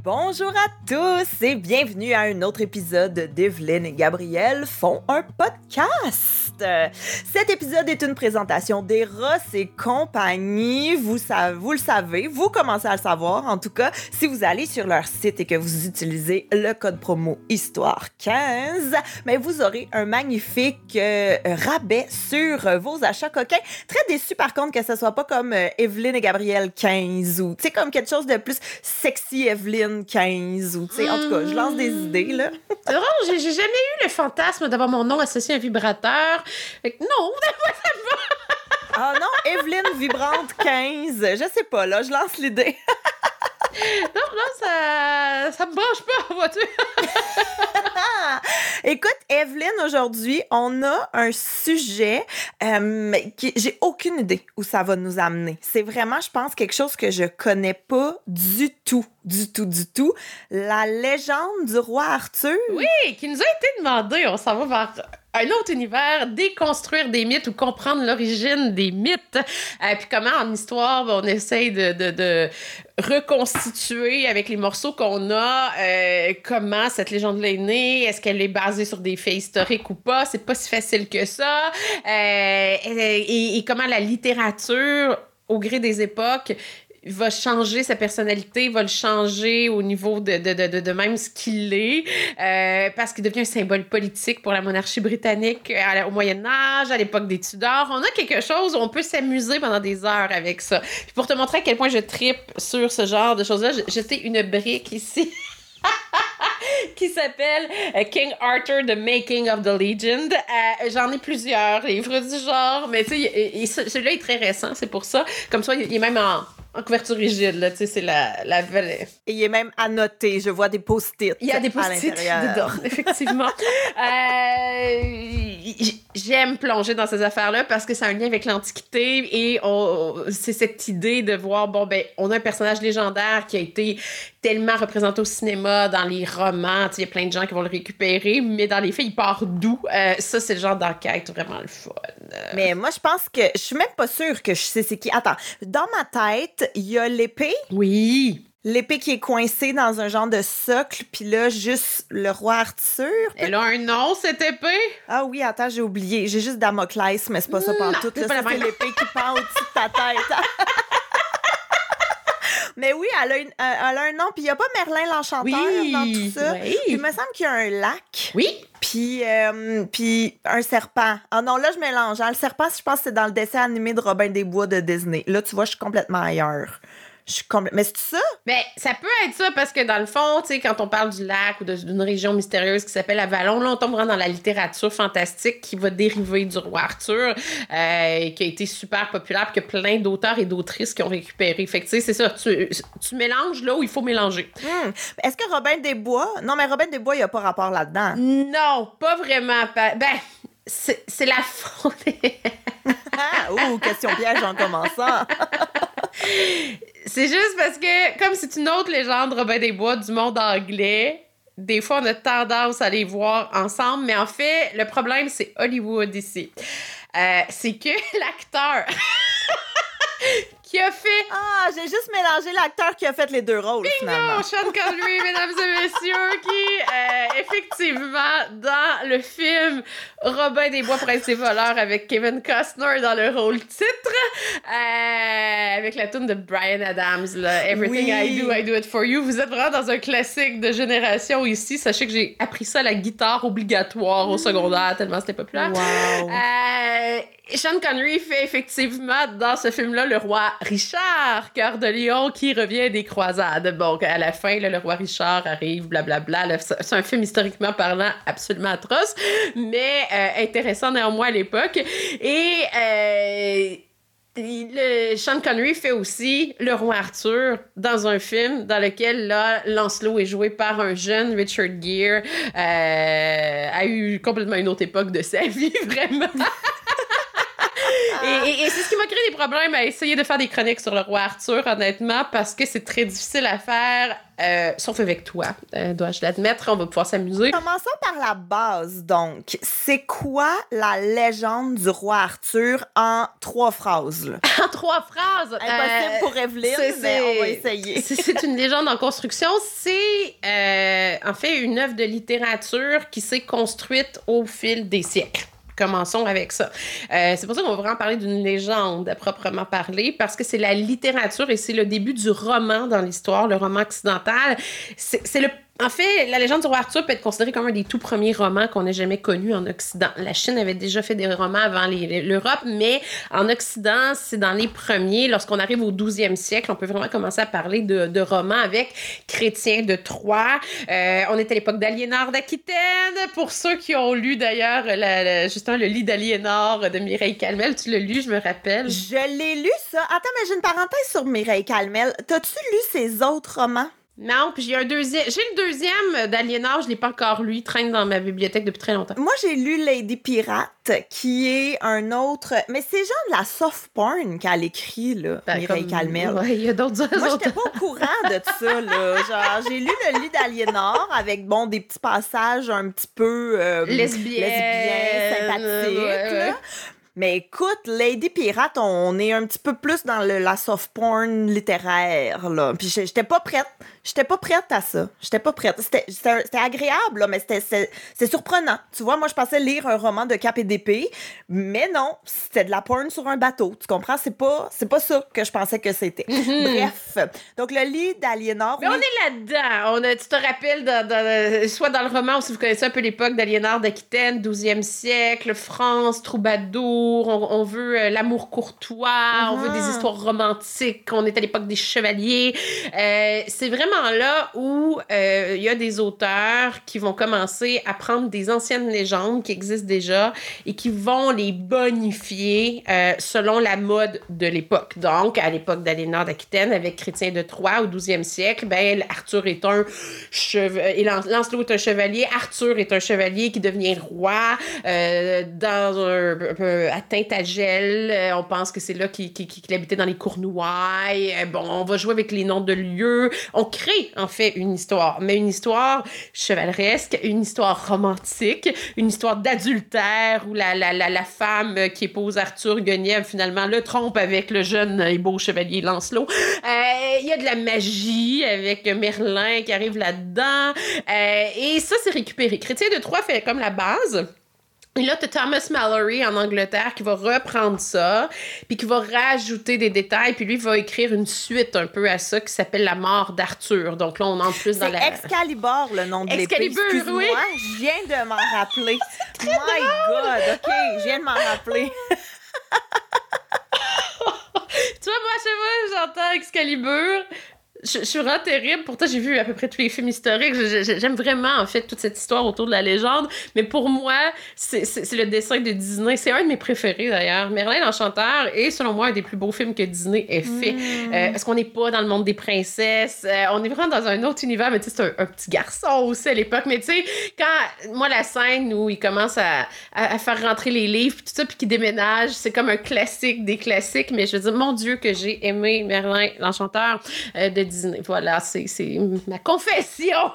Bonjour à tous et bienvenue à un autre épisode d'Evelyne et Gabriel font un podcast. Cet épisode est une présentation d'Eros et compagnie. Vous le savez, vous commencez à le savoir. En tout cas, si vous allez sur leur site et que vous utilisez le code promo Histoire15, mais vous aurez un magnifique rabais sur vos achats coquins. Très déçu par contre que ce soit pas comme Evelyne et Gabriel 15 ou tu sais comme quelque chose de plus sexy Evelyne 15 ou tu sais en tout cas je lance des idées là. C'est drôle, j'ai jamais eu le fantasme d'avoir mon nom associé à un vibrateur. Fait que non, ça va. Ah non, Evelyne vibrante 15, je sais pas là, je lance l'idée. Non, ça me branche pas, vois-tu. Écoute, Evelyne, aujourd'hui, on a un sujet j'ai aucune idée où ça va nous amener. C'est vraiment, je pense, quelque chose que je connais pas du tout. La légende du roi Arthur. Oui, qui nous a été demandé. On s'en va vers un autre univers, déconstruire des mythes ou comprendre l'origine des mythes. Puis comment, en histoire, on essaye de reconstituer avec les morceaux qu'on a comment cette légende-là est née. Est-ce qu'elle est basée sur des faits historiques ou pas? C'est pas si facile que ça. Et comment la littérature, au gré des époques, va changer sa personnalité, va le changer au niveau de même ce qu'il est, parce qu'il devient un symbole politique pour la monarchie britannique au Moyen-Âge, à l'époque des Tudors. On a quelque chose où on peut s'amuser pendant des heures avec ça. Puis pour te montrer à quel point je trippe sur ce genre de choses-là, j'ai une brique ici. Qui s'appelle King Arthur, The Making of the Legend. J'en ai plusieurs livres du genre, mais tu sais, celui-là est très récent, c'est pour ça. Comme ça, il est même en couverture rigide, là, tu sais, c'est la vraie. Et il est même annoté, je vois des post-it. Il y a des post-it dedans, effectivement. J'aime plonger dans ces affaires-là parce que c'est un lien avec l'Antiquité et c'est cette idée de voir, bon, ben, on a un personnage légendaire qui a été tellement représenté au cinéma, dans les romans, il y a plein de gens qui vont le récupérer, mais dans les faits, il part d'où? Ça, c'est le genre d'enquête vraiment le fun. Mais moi, je pense que je suis même pas sûre que je sais c'est qui. Attends, dans ma tête, il y a l'épée. Oui. L'épée qui est coincée dans un genre de socle, puis là, juste le roi Arthur. Elle a un nom, cette épée? Ah oui, attends, j'ai oublié. J'ai juste Damoclès, mais c'est pas ça pantoute. C'est là, c'est l'épée qui pend au-dessus de ta tête. Mais oui, elle a un nom. Puis il n'y a pas Merlin l'Enchanteur dans tout ça. Oui. Puis il me semble qu'il y a un lac. Oui. Puis un serpent. Ah non, là, je mélange. Le serpent, je pense que c'est dans le dessin animé de Robin des Bois de Disney. Là, tu vois, je suis complètement ailleurs. Mais c'est ça? Ben, ça peut être ça parce que dans le fond, tu sais, quand on parle du lac ou d'une région mystérieuse qui s'appelle Avalon, là, on tombe vraiment dans la littérature fantastique qui va dériver du roi Arthur, qui a été super populaire, puis que plein d'auteurs et d'autrices qui ont récupéré. Fait que, tu sais, c'est ça. Tu mélanges là où il faut mélanger. Est-ce que Robin des Bois... Non, mais Robin des Bois, il n'y a pas rapport là-dedans. Non, pas vraiment. Ben, c'est la faute. Question piège en commençant. C'est juste parce que, comme c'est une autre légende, Robin des Bois, du monde anglais, des fois, on a tendance à les voir ensemble, mais en fait, le problème, c'est Hollywood ici. C'est que l'acteur qui a fait... Ah, j'ai juste mélangé l'acteur qui a fait les deux rôles, finalement. Sean Connery, mesdames et messieurs, qui, effectivement, dans le film Robin des Bois, Prince des voleurs, avec Kevin Costner dans le rôle titre, avec la tune de Bryan Adams, là, Everything I do it for you. Vous êtes vraiment dans un classique de génération ici. Sachez que j'ai appris ça à la guitare obligatoire au secondaire, tellement c'était populaire. Wow. Sean Connery fait effectivement dans ce film-là le roi Richard, cœur de lion, qui revient des croisades. Bon, à la fin, là, le roi Richard arrive, blablabla. Là, c'est un film historiquement parlant absolument atroce, mais intéressant néanmoins à l'époque. Et Sean Connery fait aussi le roi Arthur dans un film dans lequel là, Lancelot est joué par un jeune Richard Gere, a eu complètement une autre époque de sa vie, vraiment. Et c'est ce qui m'a créé des problèmes à essayer de faire des chroniques sur le roi Arthur, honnêtement, parce que c'est très difficile à faire, sauf avec toi, dois-je l'admettre. On va pouvoir s'amuser. Commençons par la base, donc. C'est quoi la légende du roi Arthur en 3 phrases? Là? En 3 phrases! Impossible pour Evelyne, mais on va essayer. C'est une légende en construction. C'est, en fait, une œuvre de littérature qui s'est construite au fil des siècles. Commençons avec ça. C'est pour ça qu'on va vraiment parler d'une légende à proprement parler, parce que c'est la littérature et c'est le début du roman dans l'histoire, le roman occidental. En fait, la légende du roi Arthur peut être considérée comme un des tout premiers romans qu'on ait jamais connus en Occident. La Chine avait déjà fait des romans avant l'Europe, mais en Occident, c'est dans les premiers. Lorsqu'on arrive au 12e siècle, on peut vraiment commencer à parler de romans avec Chrétien de Troyes. On est à l'époque d'Aliénor d'Aquitaine. Pour ceux qui ont lu d'ailleurs justement le lit d'Aliénor de Mireille Calmel, tu l'as lu, je me rappelle. Je l'ai lu, ça. Attends, mais j'ai une parenthèse sur Mireille Calmel. T'as-tu lu ses autres romans? Non, puis j'ai le deuxième d'Aliénor, je l'ai pas encore lu, il traîne dans ma bibliothèque depuis très longtemps. Moi, j'ai lu Lady Pirate, qui est un autre... Mais c'est genre de la soft porn qu'elle écrit, là, Mireille Calmel. Ouais, il y a d'autres auteurs. Moi, j'étais pas au courant de ça, là. Genre, j'ai lu le lit d'Aliénor avec, bon, des petits passages un petit peu... lesbiens, sympathiques, là. Mais écoute, Lady Pirate, on est un petit peu plus dans la soft porn littéraire, là. Puis j'étais pas prête. J'étais pas prête à ça. J'étais pas prête. C'était agréable, là, mais c'est surprenant. Tu vois, moi, je pensais lire un roman de cap et d'épée, mais non, c'était de la porn sur un bateau. Tu comprends? C'est pas ça que je pensais que c'était. Bref. Donc, le lit d'Aliénor... Mais on est là-dedans. Tu te rappelles, soit dans le roman, ou si vous connaissez un peu l'époque d'Aliénor d'Aquitaine, 12e siècle, France, troubadour, on veut l'amour courtois, on veut des histoires romantiques, on est à l'époque des chevaliers. C'est vraiment là où il y a des auteurs qui vont commencer à prendre des anciennes légendes qui existent déjà et qui vont les bonifier selon la mode de l'époque. Donc, à l'époque d'Aliénor d'Aquitaine, avec Chrétien de Troyes, au 12e siècle, ben, Arthur est un chevalier, Lancelot est un chevalier, Arthur est un chevalier qui devient roi dans un à Tintagel. On pense que c'est là qu'il habitait dans les Cournois. Bon, on va jouer avec les noms de lieux. On crée, en fait, une histoire. Mais une histoire chevaleresque, une histoire romantique, une histoire d'adultère où la femme qui épouse Arthur, Guenièvre, finalement, le trompe avec le jeune et beau chevalier Lancelot. Il y a de la magie avec Merlin qui arrive là-dedans. Et ça, c'est récupéré. Chrétien de Troyes fait comme la base. Et là, t'as Thomas Malory en Angleterre qui va reprendre ça, puis qui va rajouter des détails, puis lui va écrire une suite un peu à ça qui s'appelle La mort d'Arthur. Donc là, on entre plus dans la... C'est Excalibur, le nom de l'épée. Excalibur, oui. Je viens de m'en rappeler. My God, OK, je viens de m'en rappeler. Tu vois, moi, à chaque fois que j'entends Excalibur... Je suis vraiment terrible. Pourtant, j'ai vu à peu près tous les films historiques. J'aime vraiment, en fait, toute cette histoire autour de la légende. Mais pour moi, c'est le dessin de Disney. C'est un de mes préférés, d'ailleurs. Merlin l'Enchanteur est, selon moi, un des plus beaux films que Disney ait fait. Parce qu'on n'est pas dans le monde des princesses. On est vraiment dans un autre univers. Mais tu sais, c'est un petit garçon aussi à l'époque. Mais tu sais, quand, moi, la scène où il commence à faire rentrer les livres, puis tout ça, puis qu'il déménage, c'est comme un classique des classiques. Mais je veux dire, mon Dieu, que j'ai aimé Merlin l'Enchanteur de Disney. Voilà, c'est ma confession.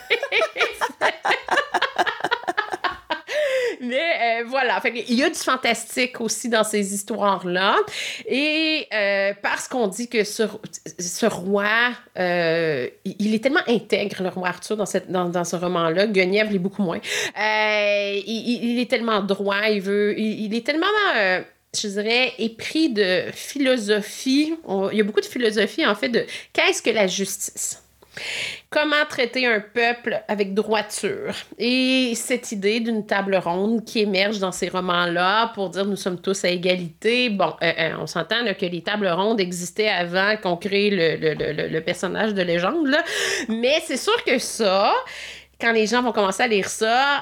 Mais voilà, fait il y a du fantastique aussi dans ces histoires-là. Et parce qu'on dit que ce roi, il est tellement intègre, le roi Arthur, dans ce roman-là. Guenièvre l'est beaucoup moins. Il est tellement droit, il est tellement... je dirais, épris de philosophie. Il y a beaucoup de philosophie, en fait, de qu'est-ce que la justice? Comment traiter un peuple avec droiture? Et cette idée d'une table ronde qui émerge dans ces romans-là pour dire nous sommes tous à égalité. Bon, on s'entend là, que les tables rondes existaient avant qu'on crée le personnage de légende, là. Mais c'est sûr que ça... Quand les gens vont commencer à lire ça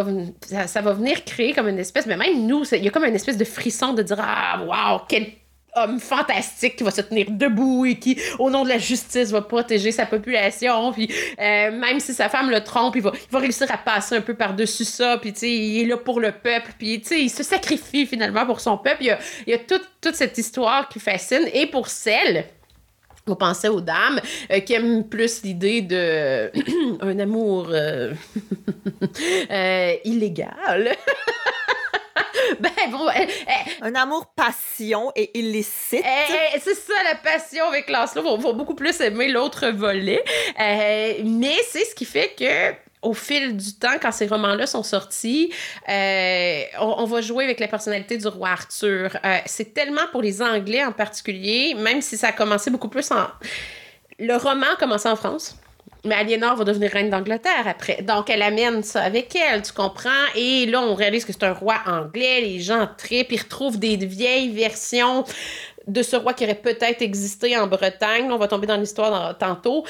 va venir créer comme une espèce... Mais même nous, il y a comme une espèce de frisson de dire « Ah, wow, quel homme fantastique qui va se tenir debout et qui, au nom de la justice, va protéger sa population. Puis même si sa femme le trompe, il va réussir à passer un peu par-dessus ça. Puis, tu sais, il est là pour le peuple. Puis, tu sais, il se sacrifie finalement pour son peuple. Il y a toute cette histoire qui fascine. Et pour celle... On pensait aux dames qui aiment plus l'idée de un amour illégal. Un amour passion et illicite. C'est ça, la passion avec Lancelot. Va beaucoup plus aimer l'autre volet. Mais c'est ce qui fait que au fil du temps, quand ces romans-là sont sortis, on va jouer avec la personnalité du roi Arthur. C'est tellement pour les Anglais en particulier, même si ça a commencé beaucoup plus en... Le roman a commencé en France, mais Aliénor va devenir reine d'Angleterre après. Donc, elle amène ça avec elle, tu comprends? Et là, on réalise que c'est un roi anglais, les gens trippent, ils retrouvent des vieilles versions de ce roi qui aurait peut-être existé en Bretagne. On va tomber dans l'histoire tantôt.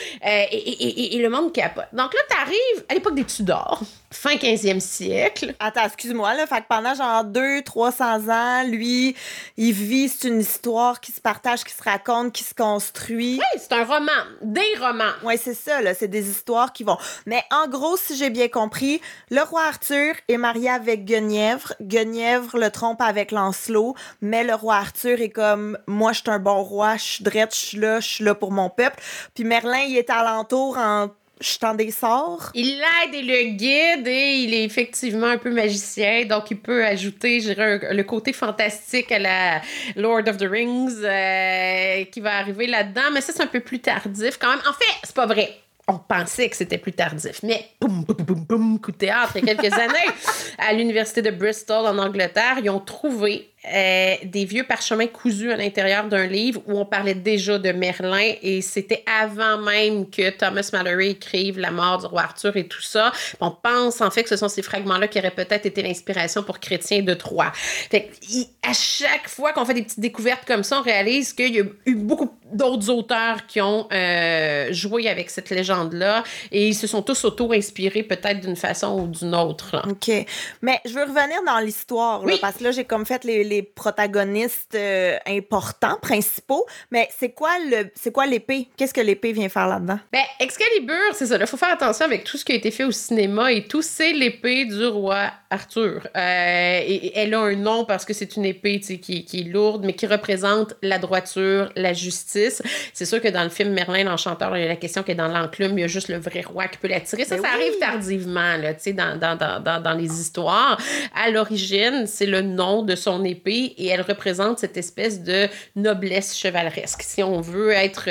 Et le monde capote. Donc là, t'arrives à l'époque des Tudors, fin 15e siècle. Attends, excuse-moi, là. Fait que pendant genre 200-300 ans, lui, il vit, c'est une histoire qui se partage, qui se raconte, qui se construit. Oui, c'est un roman. Des romans. Oui, c'est ça, là. C'est des histoires qui vont... Mais en gros, si j'ai bien compris, le roi Arthur est marié avec Guenièvre. Guenièvre le trompe avec Lancelot, mais le roi Arthur est comme... Moi, je suis un bon roi, je suis drette, je suis là pour mon peuple. Puis Merlin, il est alentour en jetant des sorts. Il l'aide et le guide et il est effectivement un peu magicien, donc il peut ajouter, je dirais, le côté fantastique à la Lord of the Rings qui va arriver là-dedans, mais ça, c'est un peu plus tardif quand même. En fait, c'est pas vrai. On pensait que c'était plus tardif, mais boum, boum, boum, boum, coup de théâtre, il y a quelques années, à l'université de Bristol, en Angleterre, ils ont trouvé des vieux parchemins cousus à l'intérieur d'un livre où on parlait déjà de Merlin et c'était avant même que Thomas Malory écrive La mort du roi Arthur et tout ça. On pense en fait que ce sont ces fragments-là qui auraient peut-être été l'inspiration pour Chrétien de Troyes. Fait que, à chaque fois qu'on fait des petites découvertes comme ça, on réalise qu'il y a eu beaucoup d'autres auteurs qui ont joué avec cette légende-là et ils se sont tous auto-inspirés peut-être d'une façon ou d'une autre. Là. OK. Mais je veux revenir dans l'histoire, là, parce que là, j'ai comme fait les protagonistes importants, principaux, mais c'est quoi l'épée? Qu'est-ce que l'épée vient faire là-dedans? Ben, Excalibur, c'est ça. Il faut faire attention avec tout ce qui a été fait au cinéma et tout. C'est l'épée du roi Arthur. Et elle a un nom parce que c'est une épée qui est lourde, mais qui représente la droiture, la justice. C'est sûr que dans le film Merlin l'Enchanteur, il y a la question que dans l'enclume, il y a juste le vrai roi qui peut la tirer. Ça arrive tardivement là, dans les histoires. À l'origine, c'est le nom de son épée et elle représente cette espèce de noblesse chevaleresque. Si on veut être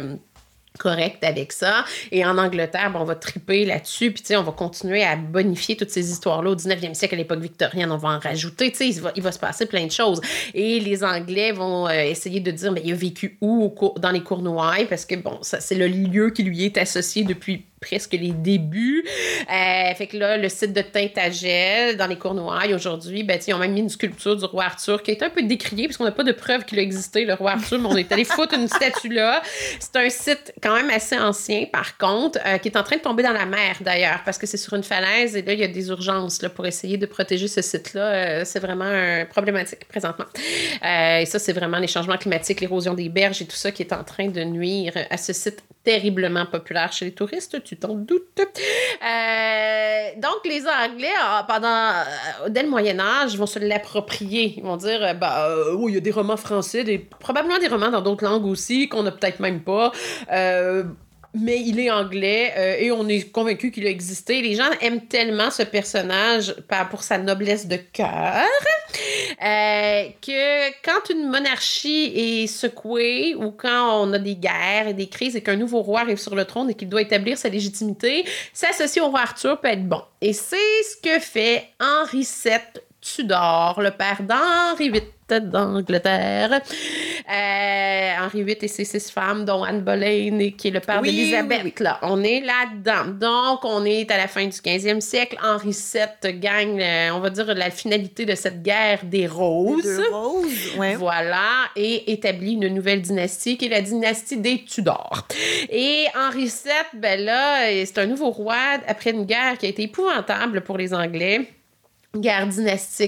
correct avec ça. Et en Angleterre, on va triper là-dessus, puis on va continuer à bonifier toutes ces histoires-là au 19e siècle, à l'époque victorienne, on va en rajouter, il va se passer plein de choses. Et les Anglais vont essayer de dire, mais il a vécu où dans les Cornouailles, parce que, ça, c'est le lieu qui lui est associé depuis presque les débuts. Fait que là, le site de Tintagel, dans les Cornouailles, aujourd'hui, ils ont même mis une sculpture du roi Arthur qui a été un peu décriée, parce qu'on n'a pas de preuve qu'il a existé, le roi Arthur, mais on est allé foutre une statue là. C'est un site quand même assez ancien, par contre, qui est en train de tomber dans la mer, d'ailleurs, parce que c'est sur une falaise, et là, il y a des urgences là, pour essayer de protéger ce site-là. C'est vraiment problématique, présentement. Et ça, c'est vraiment les changements climatiques, l'érosion des berges et tout ça qui est en train de nuire à ce site terriblement populaire chez les touristes, tu t'en doutes. Donc, les Anglais, dès le Moyen-Âge, vont se l'approprier. Ils vont dire, il y a des romans français, probablement des romans dans d'autres langues aussi, qu'on n'a peut-être même pas. Mais il est anglais et on est convaincu qu'il a existé. Les gens aiment tellement ce personnage pour sa noblesse de cœur que quand une monarchie est secouée ou quand on a des guerres et des crises et qu'un nouveau roi arrive sur le trône et qu'il doit établir sa légitimité, s'associer au roi Arthur peut être bon. Et c'est ce que fait Henri VII Tudor, le père d'Henri VIII d'Angleterre. Henri VIII et ses 6 femmes, dont Anne Boleyn, qui est le père d'Élisabeth. Oui. Là, on est là-dedans. Donc, on est à la fin du 15e siècle. Henri VII gagne, on va dire, la finalité de cette guerre des Roses. Les 2 roses, ouais. Voilà, et établit une nouvelle dynastie, qui est la dynastie des Tudors. Et Henri VII, c'est un nouveau roi après une guerre qui a été épouvantable pour les Anglais. Guerre dynastique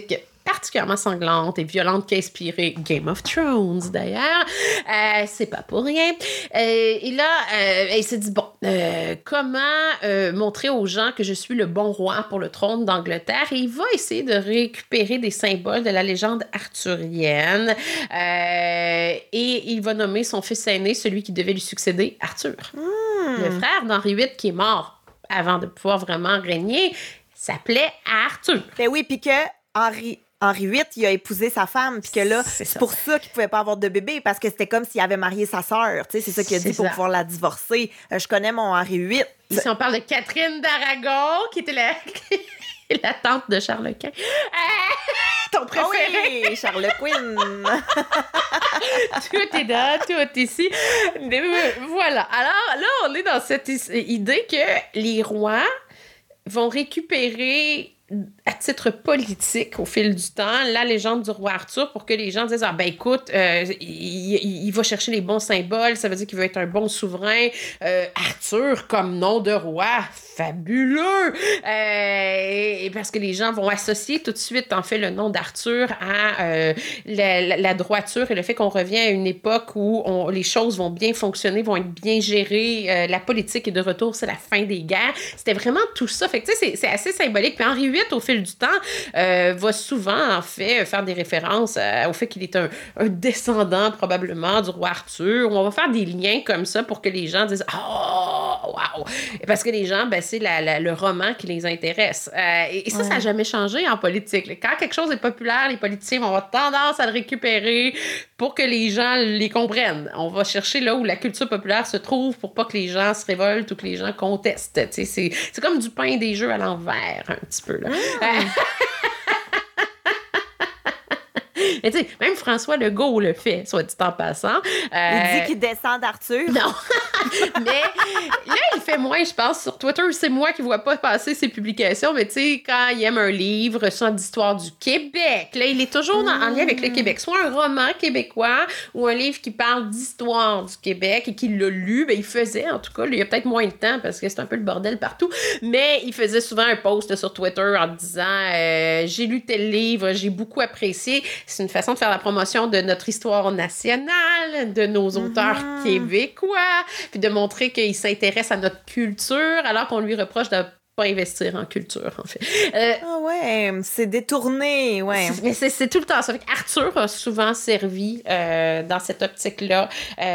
particulièrement sanglante et violente qui a inspiré Game of Thrones, d'ailleurs. C'est pas pour rien. Et là, il s'est dit, bon, comment montrer aux gens que je suis le bon roi pour le trône d'Angleterre? Et il va essayer de récupérer des symboles de la légende arthurienne. Et il va nommer son fils aîné, celui qui devait lui succéder, Arthur. Le frère d'Henri VIII, qui est mort avant de pouvoir vraiment régner, s'appelait Arthur. Ben oui, puis que Henri VIII, il a épousé sa femme, puis que là, c'est pour ça qu'il pouvait pas avoir de bébé, parce que c'était comme s'il avait marié sa sœur, tu sais, c'est ça qu'il a dit pour pouvoir la divorcer. Je connais mon Henri VIII. Ici, on parle de Catherine d'Aragon, qui était la tante de Charles Quint. Ton préféré. Oh oui, Charles Quinn. Tout est là, tout est ici. Voilà. Alors là, on est dans cette idée que les rois vont récupérer à titre politique au fil du temps la légende du roi Arthur pour que les gens disent écoute, il va chercher les bons symboles, ça veut dire qu'il veut être un bon souverain. Arthur comme nom de roi, fabuleux! Et parce que les gens vont associer tout de suite en fait le nom d'Arthur à la droiture et le fait qu'on revient à une époque où les choses vont bien fonctionner, vont être bien gérées, la politique est de retour, c'est la fin des guerres. C'était vraiment tout ça. Fait que tu sais, c'est assez symbolique. Puis Henri VIII, au fil du temps, va souvent, en fait, faire des références au fait qu'il est un descendant, probablement, du roi Arthur. On va faire des liens comme ça pour que les gens disent « Oh, wow! » Parce que les gens, c'est le roman qui les intéresse. Et ça n'a jamais changé en politique. Quand quelque chose est populaire, les politiciens vont avoir tendance à le récupérer pour que les gens les comprennent. On va chercher là où la culture populaire se trouve pour pas que les gens se révoltent ou que les gens contestent. C'est comme du pain des jeux à l'envers, un petit peu. Là. Mais tu sais, même François Legault le fait, soit dit en passant. Il dit qu'il descend d'Arthur. Non. Mais là, il fait moins, je pense, sur Twitter. C'est moi qui ne vois pas passer ses publications, mais tu sais, quand il aime un livre, soit d'histoire du Québec, là, il est toujours en lien avec le Québec. Soit un roman québécois ou un livre qui parle d'histoire du Québec et qu'il l'a lu, il faisait, en tout cas, il y a peut-être moins de temps parce que c'est un peu le bordel partout, mais il faisait souvent un post sur Twitter en disant j'ai lu tel livre, j'ai beaucoup apprécié. C'est une façon de faire la promotion de notre histoire nationale, de nos auteurs québécois, puis de montrer qu'il s'intéresse à notre culture, alors qu'on lui reproche de pas investir en culture, en fait. Ah ouais, c'est détourné, ouais. Mais c'est tout le temps ça. Fait Arthur a souvent servi dans cette optique-là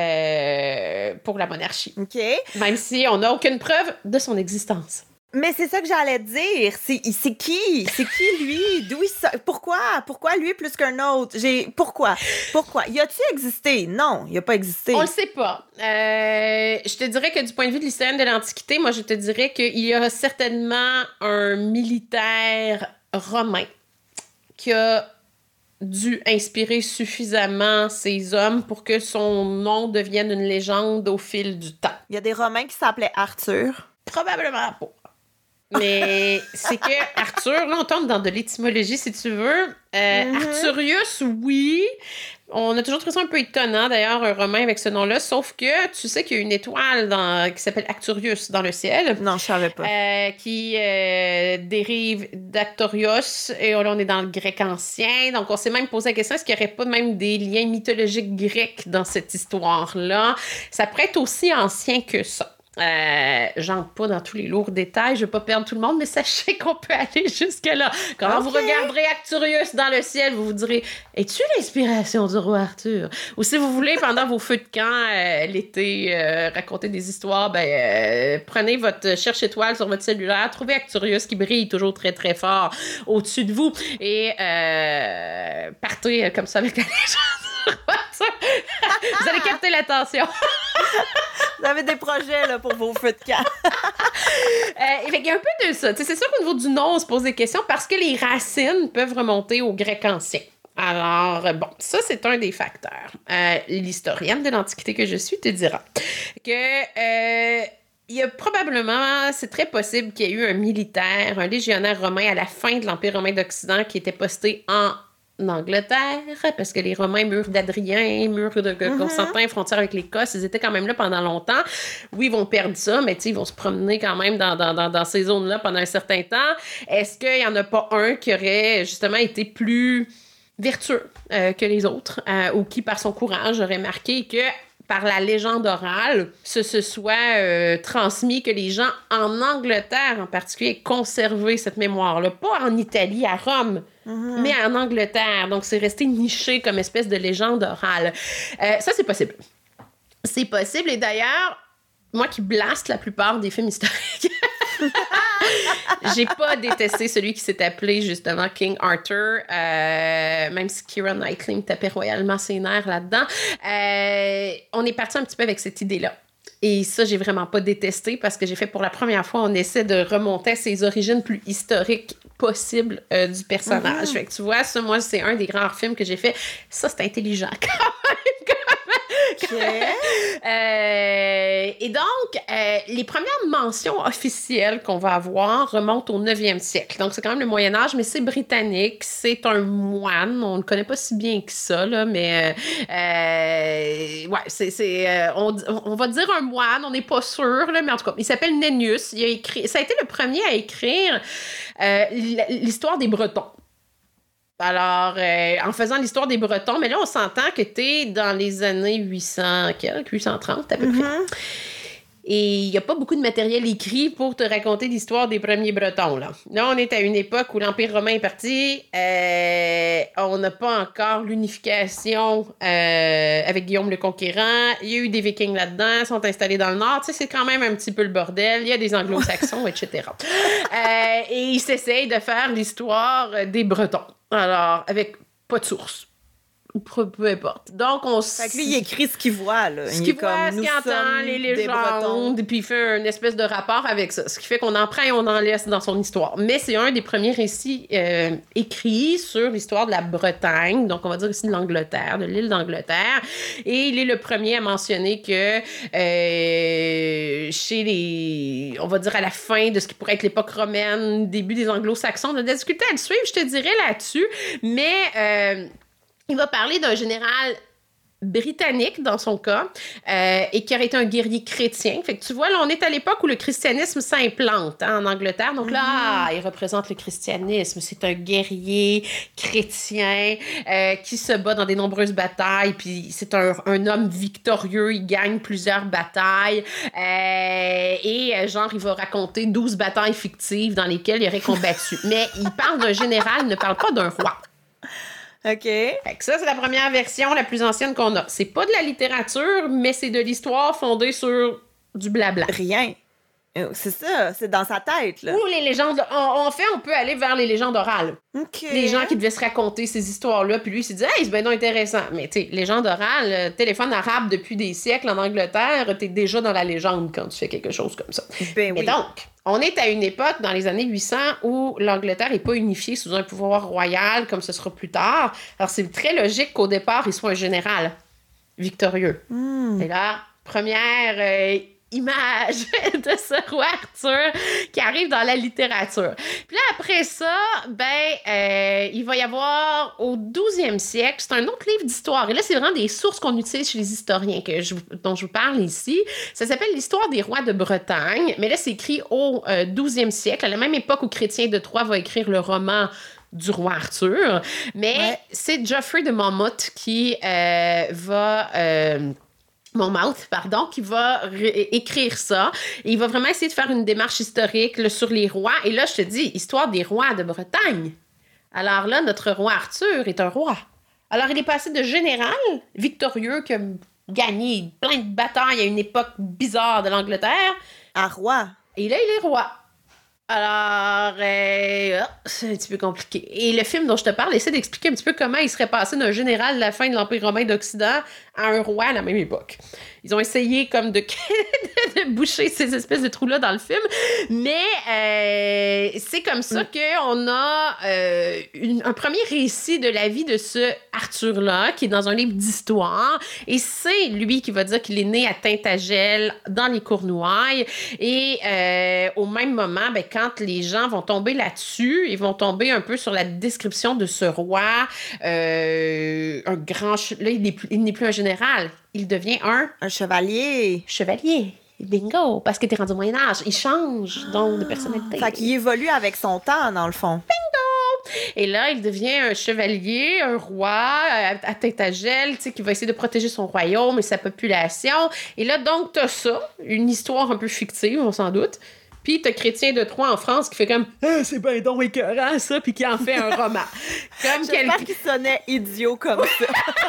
pour la monarchie. OK. Même si on n'a aucune preuve de son existence. Mais c'est ça que j'allais dire. C'est qui? C'est qui, lui? D'où il sort? Pourquoi? Pourquoi lui plus qu'un autre? Pourquoi? Y a-t-il existé? Non, il n'a pas existé. On le sait pas. Je te dirais que du point de vue de l'historienne de l'Antiquité, moi, je te dirais qu'il y a certainement un militaire romain qui a dû inspirer suffisamment ces hommes pour que son nom devienne une légende au fil du temps. Il y a des Romains qui s'appelaient Arthur. Probablement pas. Mais c'est que Arthur, là, on tombe dans de l'étymologie, si tu veux. Arthurius, oui. On a toujours trouvé ça un peu étonnant, d'ailleurs, un romain avec ce nom-là, sauf que tu sais qu'il y a une étoile qui s'appelle Arcturus dans le ciel. Non, je savais pas. Qui dérive d'Actorios, et là, on est dans le grec ancien. Donc, on s'est même posé la question, est-ce qu'il n'y aurait pas même des liens mythologiques grecs dans cette histoire-là? Ça pourrait être aussi ancien que ça. J'entre pas dans tous les lourds détails, je veux pas perdre tout le monde, mais sachez qu'on peut aller jusque-là. Quand vous regarderez Arcturus dans le ciel, vous vous direz « Es-tu l'inspiration du roi Arthur? » Ou si vous voulez, pendant vos feux de camp, l'été, raconter des histoires, prenez votre cherche étoile sur votre cellulaire, trouvez Arcturus qui brille toujours très très fort au-dessus de vous et partez comme ça avec la légende. Vous allez capter l'attention. Vous avez des projets là, pour vos feux de camp. Il y a un peu de ça. T'sais, c'est sûr qu'au niveau du nom, on se pose des questions parce que les racines peuvent remonter au grec ancien. Alors, bon, ça, c'est un des facteurs. L'historienne de l'Antiquité que je suis te dira que... il y a probablement, c'est très possible qu'il y ait eu un militaire, un légionnaire romain à la fin de l'Empire romain d'Occident qui était posté en Angleterre, parce que les Romains, mur d'Adrien, mur de Constantin, frontière avec l'Écosse, ils étaient quand même là pendant longtemps. Oui, ils vont perdre ça, mais ils vont se promener quand même dans ces zones-là pendant un certain temps. Est-ce qu'il n'y en a pas un qui aurait justement été plus vertueux que les autres, ou qui, par son courage, aurait marqué que par la légende orale, se soit transmis, que les gens en Angleterre en particulier aient conservé cette mémoire-là. Pas en Italie, à Rome, mais en Angleterre. Donc, c'est resté niché comme espèce de légende orale. Ça, c'est possible. C'est possible. Et d'ailleurs, moi qui blaste la plupart des films historiques, j'ai pas détesté celui qui s'est appelé justement King Arthur, même si Keira Knightley me tapait royalement ses nerfs là-dedans. On est parti un petit peu avec cette idée-là. Et ça, j'ai vraiment pas détesté parce que j'ai fait pour la première fois, on essaie de remonter à ses origines plus historiques possibles du personnage. Fait que tu vois, ça, moi, c'est un des rares films que j'ai fait. Ça, c'est intelligent quand même. Okay. Et donc, les premières mentions officielles qu'on va avoir remontent au 9e siècle. Donc, c'est quand même le Moyen-Âge, mais c'est britannique. C'est un moine. On ne le connaît pas si bien que ça, là, mais ouais, on va dire un moine. On n'est pas sûr, là, mais en tout cas, il s'appelle Nennius. Ça a été le premier à écrire l'histoire des Bretons. Alors, en faisant l'histoire des Bretons, mais là, on s'entend que t'es dans les années 830 à peu près. Et il n'y a pas beaucoup de matériel écrit pour te raconter l'histoire des premiers Bretons, là. Là, on est à une époque où l'Empire romain est parti. On n'a pas encore l'unification avec Guillaume le Conquérant. Il y a eu des Vikings là-dedans, ils sont installés dans le Nord. Tu sais, c'est quand même un petit peu le bordel. Il y a des Anglo-Saxons, etc. Et ils s'essayent de faire l'histoire des Bretons. Alors, avec pas de source. Peu importe. Donc, Fait que lui, il écrit ce qu'il voit, là. Ce qu'il voit, ce qu'il entend, les légendes, et puis il fait une espèce de rapport avec ça. Ce qui fait qu'on en prend et on en laisse dans son histoire. Mais c'est un des premiers récits écrits sur l'histoire de la Bretagne, donc on va dire ici de l'Angleterre, de l'île d'Angleterre. Et il est le premier à mentionner que chez les... on va dire à la fin de ce qui pourrait être l'époque romaine, début des Anglo-Saxons, on a des difficultés à le suivre, je te dirais, là-dessus. Mais... il va parler d'un général britannique, dans son cas, et qui aurait été un guerrier chrétien. Fait que tu vois, là, on est à l'époque où le christianisme s'implante en Angleterre. Donc là, il représente le christianisme. C'est un guerrier chrétien qui se bat dans des nombreuses batailles. Puis c'est un homme victorieux. Il gagne plusieurs batailles. Genre, il va raconter 12 batailles fictives dans lesquelles il aurait combattu. Mais il parle d'un général, il ne parle pas d'un roi. OK. Fait que ça, c'est la première version, la plus ancienne qu'on a. C'est pas de la littérature, mais c'est de l'histoire fondée sur du blabla. Rien. C'est ça, c'est dans sa tête, là. Ou les légendes... En fait, on peut aller vers les légendes orales. OK. Les gens qui devaient se raconter ces histoires-là, puis lui, il s'est dit « Hey, c'est bien donc intéressant. » Mais tu sais, légende orale, téléphone arabe depuis des siècles en Angleterre, t'es déjà dans la légende quand tu fais quelque chose comme ça. Ben oui. Et donc, on est à une époque, dans les années 800, où l'Angleterre n'est pas unifiée sous un pouvoir royal, comme ce sera plus tard. Alors, c'est très logique qu'au départ, il soit un général victorieux. Et là, première... image de ce roi Arthur qui arrive dans la littérature. Puis là, après ça, il va y avoir au 12e siècle, c'est un autre livre d'histoire. Et là, c'est vraiment des sources qu'on utilise chez les historiens dont je vous parle ici. Ça s'appelle l'Histoire des rois de Bretagne. Mais là, c'est écrit au 12e siècle, à la même époque où Chrétien de Troyes va écrire le roman du roi Arthur. Mais c'est Geoffrey de Monmouth qui qui va écrire ça. Et il va vraiment essayer de faire une démarche historique là, sur les rois. Et là, je te dis, histoire des rois de Bretagne. Alors là, notre roi Arthur est un roi. Alors, il est passé de général victorieux qui a gagné plein de batailles à une époque bizarre de l'Angleterre. À roi. Et là, il est roi. Alors, c'est un petit peu compliqué. Et le film dont je te parle essaie d'expliquer un petit peu comment il serait passé d'un général de la fin de l'Empire romain d'Occident à un roi à la même époque. Ils ont essayé comme de boucher ces espèces de trous-là dans le film, mais c'est comme ça qu'on a un premier récit de la vie de ce Arthur-là, qui est dans un livre d'histoire, et c'est lui qui va dire qu'il est né à Tintagel, dans les Cornouailles, et au même moment, ben, quand les gens vont tomber là-dessus, ils vont tomber un peu sur la description de ce roi, un grand... Là, il n'est plus un général, il devient un chevalier. Chevalier. Bingo! Parce que t'es rendu au Moyen-Âge. Il change, donc, de personnalité. Fait qu'il évolue avec son temps, dans le fond. Bingo! Et là, il devient un chevalier, un roi à Tintagel, tu sais, qui va essayer de protéger son royaume et sa population. Et là, donc, t'as ça, une histoire un peu fictive, on s'en doute. Puis t'as Chrétien de Troyes en France qui fait comme « c'est ben donc écœurant, ça! » puis qui en fait un roman. Comme J'espère qu'il sonnait idiot comme ça.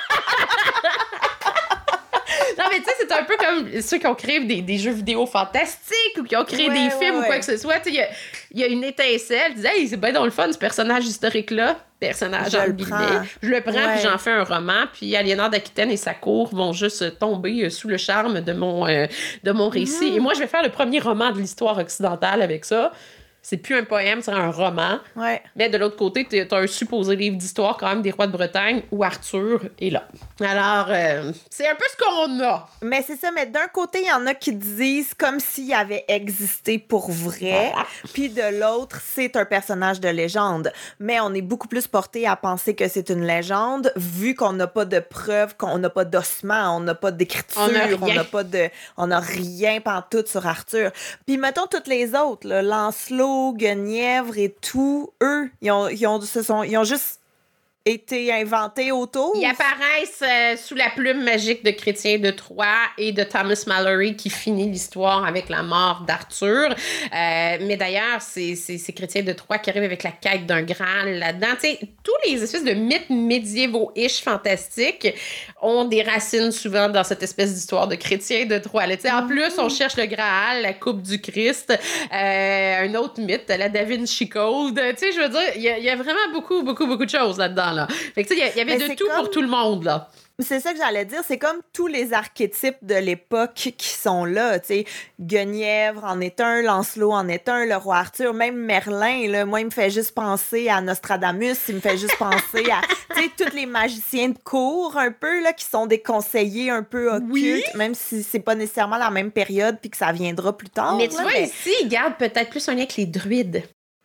Non, mais tu sais, c'est un peu comme ceux qui ont créé des jeux vidéo fantastiques ou qui ont créé des films ou quoi que ce soit. Tu sais, il y a une étincelle. Tu dis, hey, c'est bien dans le fun, ce personnage historique-là. Personnage en guillemets. Je le prends, puis j'en fais un roman. Puis Aliénor d'Aquitaine et sa cour vont juste tomber sous le charme de mon récit. Et moi, je vais faire le premier roman de l'histoire occidentale avec ça. C'est plus un poème, c'est un roman. Ouais. Mais de l'autre côté, t'as un supposé livre d'histoire quand même des rois de Bretagne où Arthur est là. Alors, c'est un peu ce qu'on a. Mais c'est ça, mais d'un côté, il y en a qui disent comme s'il avait existé pour vrai, puis de l'autre, c'est un personnage de légende. Mais on est beaucoup plus porté à penser que c'est une légende, vu qu'on n'a pas de preuves, qu'on n'a pas d'ossements, on n'a pas d'écriture, on n'a rien pantoute sur Arthur. Puis mettons toutes les autres, là, Lancelot, Guenièvre et tout, eux, ils ont juste été inventés autour. Ils apparaissent sous la plume magique de Chrétien de Troyes et de Thomas Malory qui finit l'histoire avec la mort d'Arthur. Mais d'ailleurs, c'est Chrétien de Troyes qui arrive avec la quête d'un Graal là-dedans. Tu sais, tous les espèces de mythes médiévaux-ish fantastiques ont des racines souvent dans cette espèce d'histoire de Chrétien de Troyes. Tu sais, en plus, on cherche le Graal, la coupe du Christ, un autre mythe, la Da Vinci Code. Tu sais, je veux dire, il y a vraiment beaucoup de choses là-dedans. Là. Fait que tu sais, il y avait de tout pour tout le monde, là. C'est ça que j'allais dire, c'est comme tous les archétypes de l'époque qui sont là, tu sais. Guenièvre en est un, Lancelot en est un, le roi Arthur, même Merlin, là, moi, il me fait juste penser à Nostradamus, il me fait juste penser à, tu sais, tous les magiciens de cour, un peu, là, qui sont des conseillers un peu occultes, même si c'est pas nécessairement la même période puis que ça viendra plus tard. Mais tu vois, ici, il garde peut-être plus un lien avec les druides.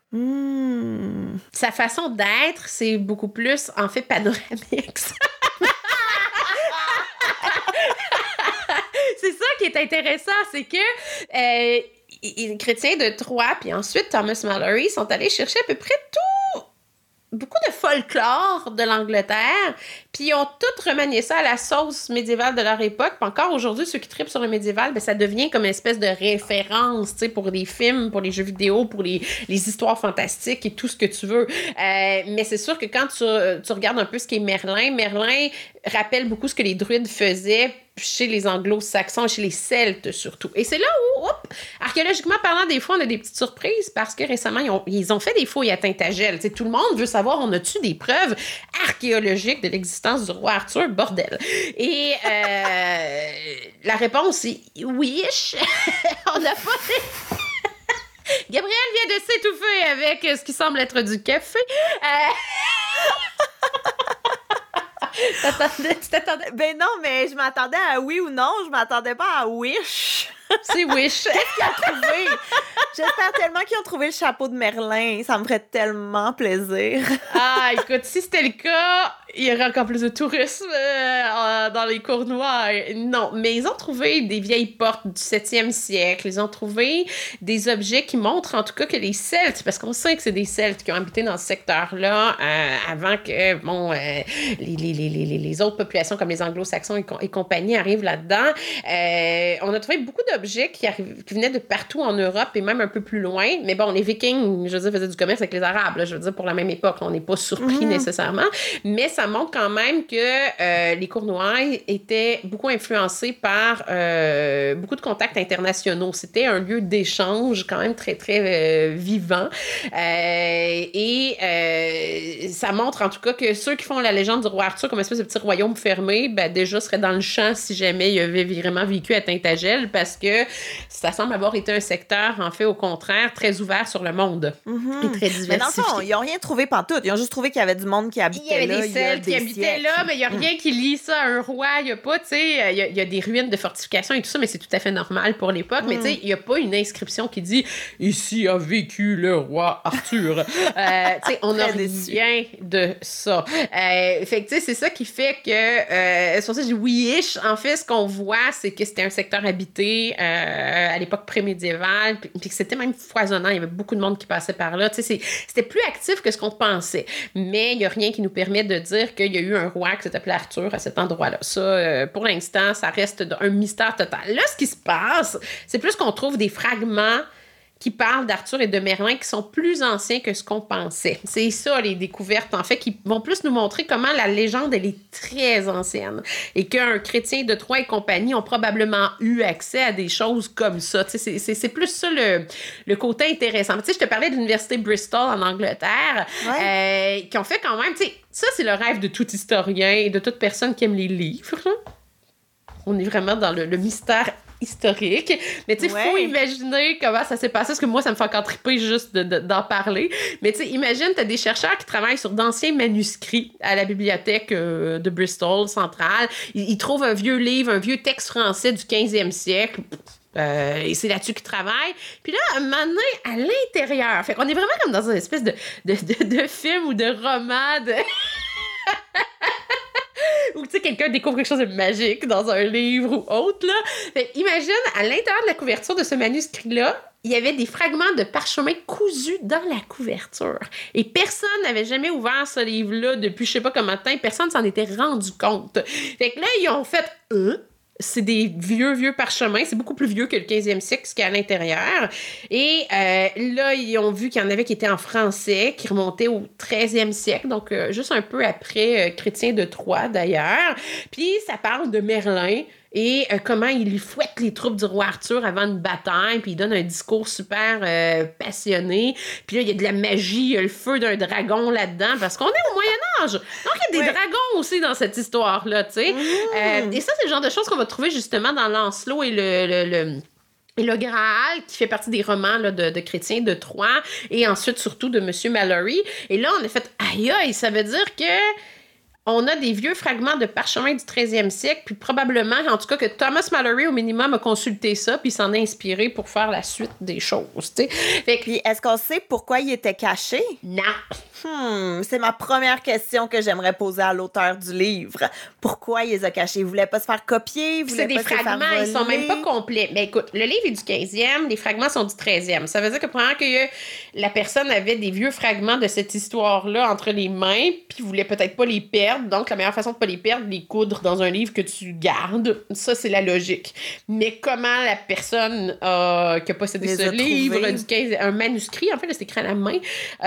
Sa façon d'être, c'est beaucoup plus, en fait, panoramique. C'est ça qui est intéressant, c'est que Chrétien de Troyes, puis ensuite Thomas Malory sont allés chercher à peu près beaucoup de folklore de l'Angleterre, puis ils ont tout remanié ça à la sauce médiévale de leur époque. Puis encore aujourd'hui, ceux qui trippent sur le médiéval, ben ça devient comme une espèce de référence, tu sais, pour les films, pour les jeux vidéo, pour les histoires fantastiques et tout ce que tu veux. Mais c'est sûr que quand tu regardes un peu ce qu'est Merlin rappelle beaucoup ce que les druides faisaient chez les anglo-saxons, chez les Celtes surtout. Et c'est là où, archéologiquement parlant, des fois, on a des petites surprises parce que récemment, ils ont fait des fouilles à Tintagel. T'sais, tout le monde veut savoir, on a-tu des preuves archéologiques de l'existence du roi Arthur? Bordel. Et la réponse est oui. On n'a pas... Gabriel vient de s'étouffer avec ce qui semble être du café. Tu t'attendais? Ben non, mais je m'attendais à oui ou non, je m'attendais pas à wish. C'est wish. Qu'est-ce qu'ils ont trouvé? J'espère tellement qu'ils ont trouvé le chapeau de Merlin. Ça me ferait tellement plaisir. Ah, écoute, si c'était le cas, il y aurait encore plus de tourisme dans les Cornouailles. Non, mais ils ont trouvé des vieilles portes du 7e siècle. Ils ont trouvé des objets qui montrent en tout cas que les Celtes, parce qu'on sait que c'est des Celtes qui ont habité dans ce secteur-là avant que, bon, les autres populations comme les Anglo-Saxons et compagnie arrivent là-dedans. On a trouvé beaucoup d'objets qui venaient de partout en Europe et même un peu plus loin. Mais bon, les Vikings, je veux dire, faisaient du commerce avec les Arabes, là, je veux dire, pour la même époque. On n'est pas surpris nécessairement. Mais ça montre quand même que les Cournoye étaient beaucoup influencés par beaucoup de contacts internationaux. C'était un lieu d'échange quand même très, très vivant. Ça montre en tout cas que ceux qui font la légende du roi Arthur comme une espèce de petit royaume fermé, ben déjà seraient dans le champ si jamais il avait vraiment vécu à Tintagel, parce que ça semble avoir été un secteur, en fait, au contraire, très ouvert sur le monde et très diversifié. Mais dans le fond, ils n'ont rien trouvé pantoute. Ils ont juste trouvé qu'il y avait du monde qui habitait là. Il y avait des Celtes qui habitaient là, mais il n'y a rien qui lie ça à un roi. Il n'y a pas, tu sais, il y a des ruines de fortifications et tout ça, mais c'est tout à fait normal pour l'époque. Mais tu sais, il n'y a pas une inscription qui dit « Ici a vécu le roi Arthur ». Tu sais, on n'a rien de ça. Fait que, tu sais, c'est ça qui fait que, c'est pour ça que je dis oui-ish. En fait, ce qu'on voit, c'est que c'était un secteur habité à l'époque prémédiévale, puis que c'était même foisonnant. Il y avait beaucoup de monde qui passait par là. Tu sais, c'était plus actif que ce qu'on pensait. Mais il n'y a rien qui nous permet de dire qu'il y a eu un roi qui s'appelait Arthur à cet endroit-là. Ça, pour l'instant, ça reste un mystère total. Là, ce qui se passe, c'est plus qu'on trouve des fragments qui parlent d'Arthur et de Merlin qui sont plus anciens que ce qu'on pensait. C'est ça, les découvertes, en fait, qui vont plus nous montrer comment la légende, elle est très ancienne et qu'un chrétien de Troyes et compagnie ont probablement eu accès à des choses comme ça. Tu sais, c'est plus ça le côté intéressant. Tu sais, je te parlais de l'université Bristol en Angleterre, qui ont fait quand même, tu sais, ça, c'est le rêve de tout historien et de toute personne qui aime les livres. On est vraiment dans le mystère historique. Mais tu sais, faut imaginer comment ça s'est passé, parce que moi, ça me fait encore triper juste d'en parler. Mais tu sais, imagine, t'as des chercheurs qui travaillent sur d'anciens manuscrits à la bibliothèque de Bristol centrale. Ils trouvent un vieux livre, un vieux texte français du 15e siècle. Et c'est là-dessus qu'ils travaillent. Puis là, un moment donné, à l'intérieur, fait qu'on est vraiment comme dans une espèce de film ou de roman ou tu sais, quelqu'un découvre quelque chose de magique dans un livre ou autre, là. Fait, imagine, à l'intérieur de la couverture de ce manuscrit-là, il y avait des fragments de parchemin cousus dans la couverture. Et personne n'avait jamais ouvert ce livre-là depuis je sais pas combien de temps. Personne s'en était rendu compte. Fait que là, ils ont fait c'est des vieux parchemins. C'est beaucoup plus vieux que le 15e siècle, ce qu'il y a à l'intérieur. Et là, ils ont vu qu'il y en avait qui étaient en français, qui remontaient au 13e siècle, donc juste un peu après Chrétien de Troyes, d'ailleurs. Puis, ça parle de Merlin et comment il fouette les troupes du roi Arthur avant une bataille, puis il donne un discours super passionné. Puis là, il y a de la magie, il y a le feu d'un dragon là-dedans, parce qu'on est au Moyen-Âge. Donc, il y a des dragons aussi dans cette histoire-là, tu sais. Et ça, c'est le genre de choses qu'on va trouver justement dans Lancelot et le Graal, qui fait partie des romans là, de Chrétien de Troyes, et ensuite surtout de M. Mallory. Et là, on a fait, aïe, ça veut dire que on a des vieux fragments de parchemin du 13e siècle, puis probablement, en tout cas, que Thomas Mallory, au minimum, a consulté ça, puis s'en a inspiré pour faire la suite des choses, tu sais. Puis, est-ce qu'on sait pourquoi il était caché? Non. C'est ma première question que j'aimerais poser à l'auteur du livre. Pourquoi il les a cachés? Il voulait pas se faire copier? C'est des fragments, ils sont même pas complets. Mais écoute, le livre est du 15e, les fragments sont du 13e. Ça veut dire que probablement que la personne avait des vieux fragments de cette histoire-là entre les mains, puis voulait peut-être pas les perdre. Donc, la meilleure façon de pas les perdre, les coudre dans un livre que tu gardes. Ça, c'est la logique. Mais comment la personne qui a possédé ce livre du 15e, un manuscrit, en fait, c'est écrit à la main,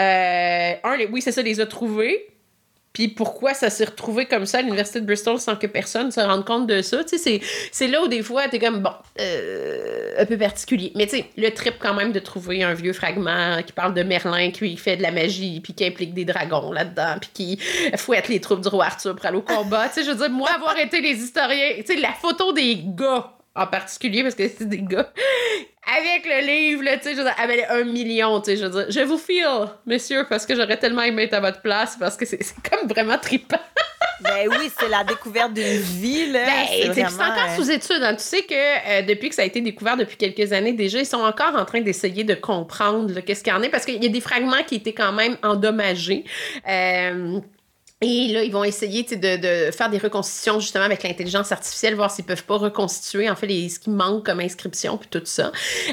oui, c'est ça, les a trouvés. Puis pourquoi ça s'est retrouvé comme ça à l'Université de Bristol sans que personne se rende compte de ça? Tu sais, c'est là où des fois, t'es comme, bon, un peu particulier. Mais tu sais, le trip quand même de trouver un vieux fragment qui parle de Merlin, qui fait de la magie, puis qui implique des dragons là-dedans, puis qui fouette les troupes du roi Arthur pour aller au combat. Tu sais, je veux dire, moi, avoir été les historiens, tu sais, la photo des gars en particulier, parce que c'est des gars, avec le livre, là, tu sais, je veux dire, avec 1 million, tu sais, je veux dire, je vous feel, messieurs, parce que j'aurais tellement aimé être à votre place, parce que c'est comme vraiment trippant. Ben oui, c'est la découverte d'une vie, là. C'est encore sous étude. Hein. Tu sais que depuis que ça a été découvert depuis quelques années déjà, ils sont encore en train d'essayer de comprendre qu'est-ce qu'il y en a, parce qu'il y a des fragments qui étaient quand même endommagés. Et là, ils vont essayer de faire des reconstitutions justement avec l'intelligence artificielle, voir s'ils peuvent pas reconstituer en fait ce qui manque comme inscription puis tout ça.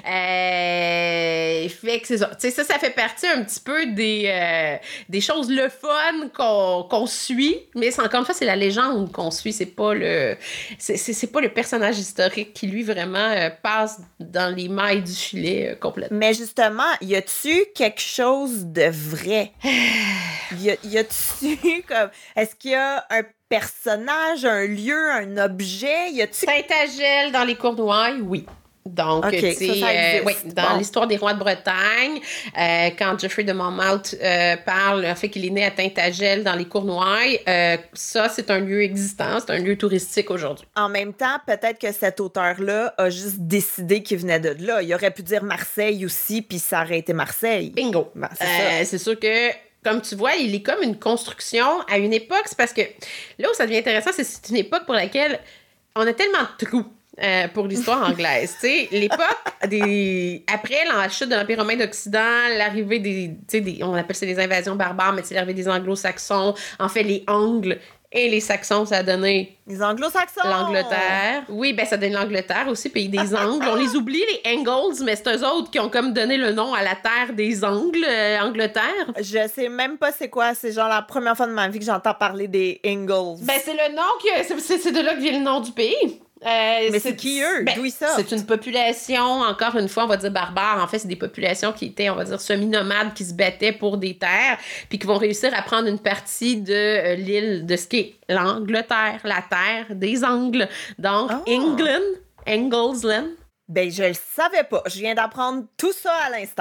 Fait que c'est ça. Tu sais, ça fait partie un petit peu des choses le fun qu'on suit, mais encore une fois, c'est la légende qu'on suit. C'est pas le personnage historique qui lui vraiment passe dans les mailles du filet complètement. Mais justement, y a-tu quelque chose de vrai? Y a-tu comme... Est-ce qu'il y a un personnage, un lieu, un objet? Y a-tu... Tintagel dans les Cournoiilles, oui. Donc, okay, tu sais, oui, dans l'histoire des rois de Bretagne, quand Geoffrey de Monmouth parle, en fait, qu'il est né à Tintagel dans les Cournoiilles, ça, c'est un lieu existant, c'est un lieu touristique aujourd'hui. En même temps, peut-être que cet auteur-là a juste décidé qu'il venait de là. Il aurait pu dire Marseille aussi, puis ça aurait été Marseille. Bingo! Ben, c'est sûr que... Comme tu vois, il est comme une construction à une époque. C'est parce que là où ça devient intéressant, c'est une époque pour laquelle on a tellement de trous pour l'histoire anglaise. Tu sais, l'époque après la chute de l'Empire romain d'Occident, l'arrivée on appelle ça les invasions barbares, mais c'est l'arrivée des Anglo-Saxons. En fait, les Angles et les Saxons, ça a donné... Les Anglo-Saxons! L'Angleterre. Oui, ben ça donne l'Angleterre aussi, pays des Angles. On les oublie, les Angles, mais c'est eux autres qui ont comme donné le nom à la terre des Angles, Angleterre. Je sais même pas c'est quoi. C'est genre la première fois de ma vie que j'entends parler des Angles. Ben c'est le nom c'est de là que vient le nom du pays. Mais c'est qui eux? D'où ils sortent? C'est une population, encore une fois, on va dire barbare. En fait, c'est des populations qui étaient, on va dire, semi-nomades, qui se battaient pour des terres, puis qui vont réussir à prendre une partie de l'île de ce qui est l'Angleterre, la terre des Angles. Donc, England, Anglesland. Ben, je le savais pas. Je viens d'apprendre tout ça à l'instant.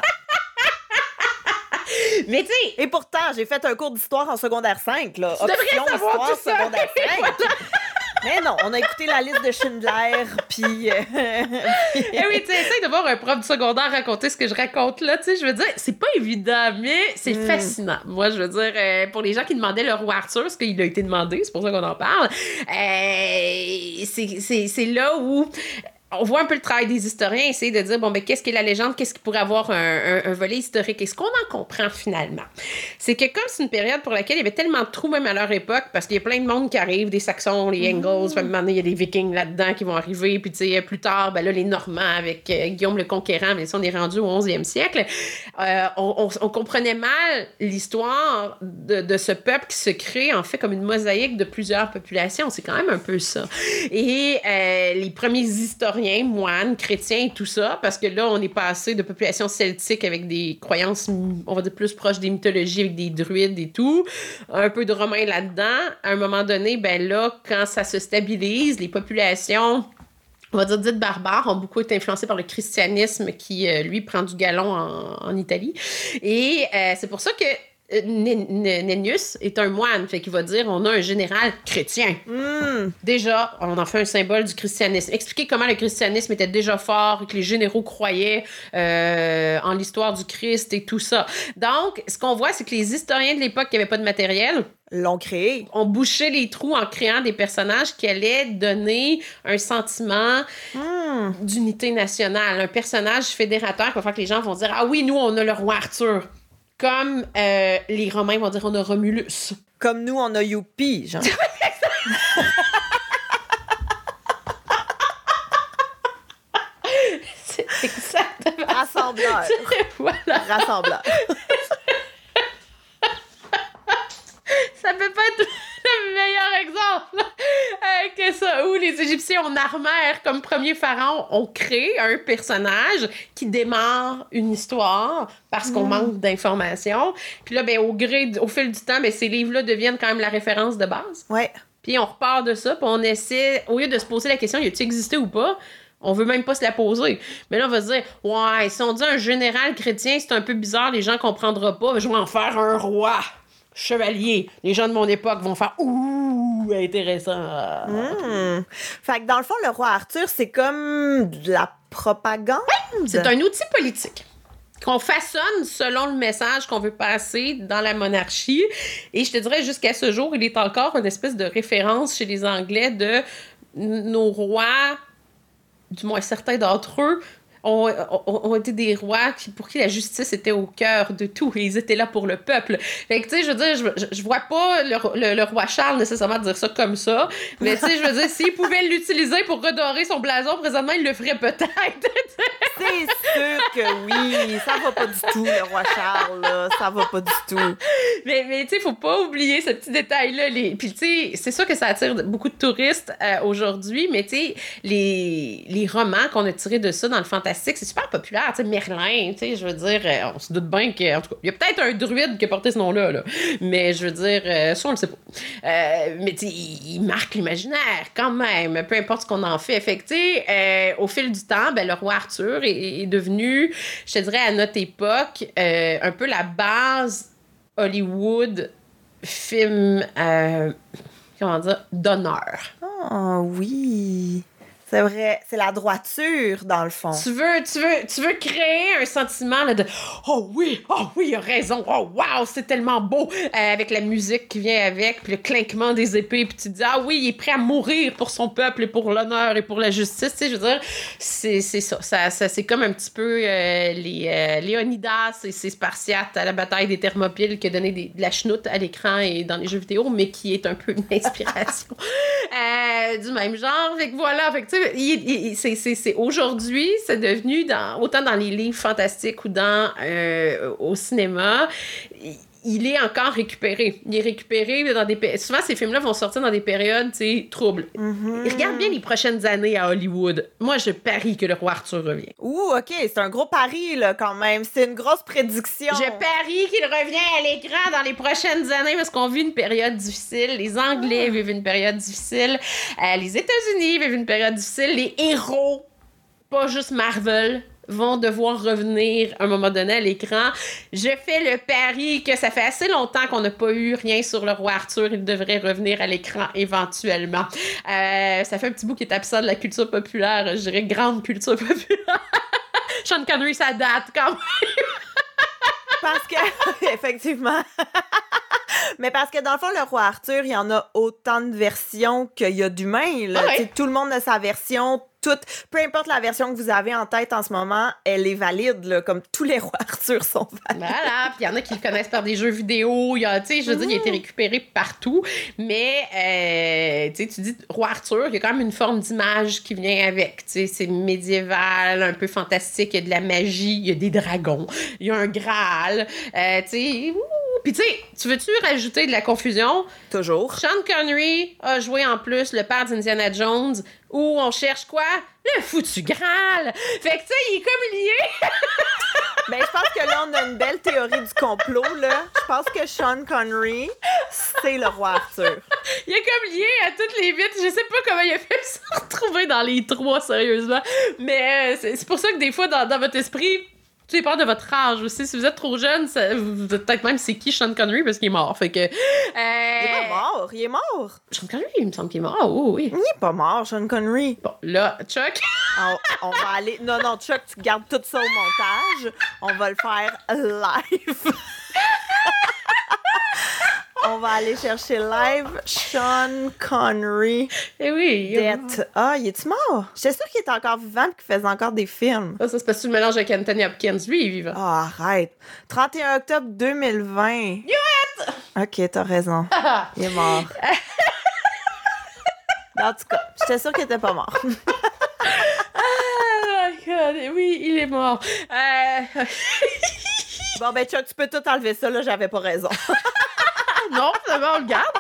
Mais tu sais... Et pourtant, j'ai fait un cours d'histoire en secondaire 5, là. Tu devrais savoir tout ça. Secondaire 5. Mais non, on a écouté la liste de Schindler, puis... Eh oui, tu sais, essaye de voir un prof du secondaire raconter ce que je raconte là, tu sais, je veux dire, c'est pas évident, mais c'est fascinant. Moi, je veux dire, pour les gens qui demandaient le roi Arthur, parce qu'il a été demandé, c'est pour ça qu'on en parle, c'est là où... On voit un peu le travail des historiens, essayer de dire, bon, ben, qu'est-ce qu'est la légende, qu'est-ce qui pourrait avoir un volet historique. Et ce qu'on en comprend finalement, c'est que comme c'est une période pour laquelle il y avait tellement de trous, même à leur époque, parce qu'il y a plein de monde qui arrive, des Saxons, les Angles, puis à un moment donné, il y a des Vikings là-dedans qui vont arriver, puis tu sais, plus tard, ben là, les Normands avec Guillaume le Conquérant, mais ça, on est rendu au 11e siècle. On comprenait mal l'histoire de ce peuple qui se crée, en fait, comme une mosaïque de plusieurs populations. C'est quand même un peu ça. Et les premiers historiens, moines, chrétiens et tout ça, parce que là, on est passé de populations celtiques avec des croyances, on va dire, plus proches des mythologies, avec des druides et tout, un peu de romains là-dedans. À un moment donné, ben là, quand ça se stabilise, les populations, on va dire dites barbares, ont beaucoup été influencées par le christianisme qui, lui, prend du galon en Italie. Et c'est pour ça que Nennius est un moine, fait qu'il va dire on a un général chrétien. Déjà, on en fait un symbole du christianisme. Expliquer comment le christianisme était déjà fort et que les généraux croyaient en l'histoire du Christ et tout ça. Donc, ce qu'on voit, c'est que les historiens de l'époque qui n'avaient pas de matériel l'ont créé. On bouchait les trous en créant des personnages qui allaient donner un sentiment d'unité nationale, un personnage fédérateur qui va faire que les gens vont dire ah oui, nous on a le roi Arthur. Comme les Romains vont dire on a Romulus. Comme nous, on a Youpi, genre. C'est exactement Rassembleur. Voilà. Rassembleur. Ça peut pas être le meilleur exemple que ça. Où les Égyptiens, on armèrent comme premier pharaon, on crée un personnage qui démarre une histoire parce qu'on manque d'informations. Puis là, ben, au fil du temps, ben, ces livres-là deviennent quand même la référence de base. Ouais. Puis on repart de ça, puis on essaie, au lieu de se poser la question, y a-t-il existé ou pas? On veut même pas se la poser. Mais là, on va se dire, ouais, si on dit un général chrétien, c'est un peu bizarre, les gens comprendront pas, je vais en faire un roi. Chevalier. Les gens de mon époque vont faire ouh, intéressant. Fait que dans le fond, le roi Arthur, c'est comme de la propagande. Oui, c'est un outil politique qu'on façonne selon le message qu'on veut passer dans la monarchie. Et je te dirais, jusqu'à ce jour, il est encore une espèce de référence chez les Anglais de nos rois, du moins certains d'entre eux, ont été des rois pour qui la justice était au cœur de tout et ils étaient là pour le peuple. Fait que, tu sais, je veux dire, je vois pas le roi Charles nécessairement dire ça comme ça, mais tu sais, je veux dire, s'il pouvait l'utiliser pour redorer son blason, présentement, il le ferait peut-être. C'est sûr que oui, ça va pas du tout, le roi Charles, là, ça va pas du tout. Mais tu sais, faut pas oublier ce petit détail-là. Puis tu sais, c'est sûr que ça attire beaucoup de touristes aujourd'hui, mais tu sais, les romans qu'on a tirés de ça dans le fantastique, c'est super populaire. Tu sais, Merlin, tu sais, je veux dire, on se doute bien qu'en tout cas, il y a peut-être un druide qui a porté ce nom-là, là. Mais je veux dire, ça, on le sait pas. Mais tu sais, il marque l'imaginaire quand même, peu importe ce qu'on en fait. Fait que tu sais, au fil du temps, ben, le roi Arthur est devenu, je te dirais, à notre époque, un peu la base Hollywood film, comment dire, d'honneur. Oh oui, c'est vrai, c'est la droiture dans le fond. Tu veux créer un sentiment là, de oh oui, il a raison, oh wow, c'est tellement beau, avec la musique qui vient avec, puis le clinquement des épées, puis tu te dis ah oui, il est prêt à mourir pour son peuple et pour l'honneur et pour la justice, tu sais, je veux dire, c'est ça c'est comme un petit peu les Léonidas et ses Spartiates à la bataille des Thermopyles qui a donné de la chenoute à l'écran et dans les jeux vidéo, mais qui est un peu une inspiration du même genre. Fait que voilà, fait que tu sais, c'est aujourd'hui, c'est devenu autant dans les livres fantastiques ou au cinéma, il est encore récupéré. Il est récupéré dans des... Souvent, ces films-là vont sortir dans des périodes, tu sais, troubles. Mm-hmm. Regarde bien les prochaines années à Hollywood. Moi, je parie que le roi Arthur revient. Ouh, OK, c'est un gros pari, là, quand même. C'est une grosse prédiction. Je parie qu'il revient à l'écran dans les prochaines années parce qu'on vit une période difficile. Les Anglais vivent une période difficile. Les États-Unis vivent une période difficile. Les héros, pas juste Marvel, vont devoir revenir à un moment donné à l'écran. Je fais le pari que ça fait assez longtemps qu'on n'a pas eu rien sur le roi Arthur. Il devrait revenir à l'écran éventuellement. Ça fait un petit bout qui est absent de la culture populaire. Je dirais grande culture populaire. Sean Connery, ça date quand même. Parce que, effectivement... Mais parce que dans le fond, le roi Arthur, il y en a autant de versions qu'il y a d'humains. Là. Ouais. Tout le monde a sa version. Peu importe la version que vous avez en tête en ce moment, elle est valide, là, comme tous les rois Arthur sont valides. Voilà, puis il y en a qui le connaissent par des jeux vidéo, tu sais, je veux dire, il a été récupéré partout, mais, tu sais, tu dis roi Arthur, il y a quand même une forme d'image qui vient avec, tu sais, c'est médiéval, un peu fantastique, il y a de la magie, il y a des dragons, il y a un Graal, tu sais... Puis tu sais, tu veux-tu rajouter de la confusion? Toujours. Sean Connery a joué en plus le père d'Indiana Jones, où on cherche quoi? Le foutu Graal! Fait que tu sais, il est comme lié! Ben, je pense que là, on a une belle théorie du complot, là. Je pense que Sean Connery, c'est le roi Arthur. Il est comme lié à toutes les vites. Je sais pas comment il a fait se retrouver dans les trois, sérieusement. Mais c'est pour ça que des fois, dans votre esprit... Tu as peur de votre âge aussi. Si vous êtes trop jeune, vous êtes peut-être même c'est qui Sean Connery parce qu'il est mort. Fait que, il est pas mort. Il est mort. Sean Connery, il me semble qu'il est mort. Oh, oui. Il est pas mort, Sean Connery. Bon, là, Chuck. On va aller... Non, Chuck, tu gardes tout ça au montage. On va le faire live. On va aller chercher live Sean Connery. Eh oui. Ah, il est-tu mort? J'étais sûre qu'il était encore vivant et qu'il faisait encore des films. Ça c'est parce que tu le mélanges avec Anthony Hopkins. Lui, il est vivant. Ah, arrête. 31 octobre 2020. You it! OK, t'as raison. Il est mort. En tout cas, j'étais sûre qu'il était pas mort. Oh my God. Oui, il est mort. Bon, ben, Chuck, tu peux tout enlever ça, là, j'avais pas raison. Non, ça va, on le garde.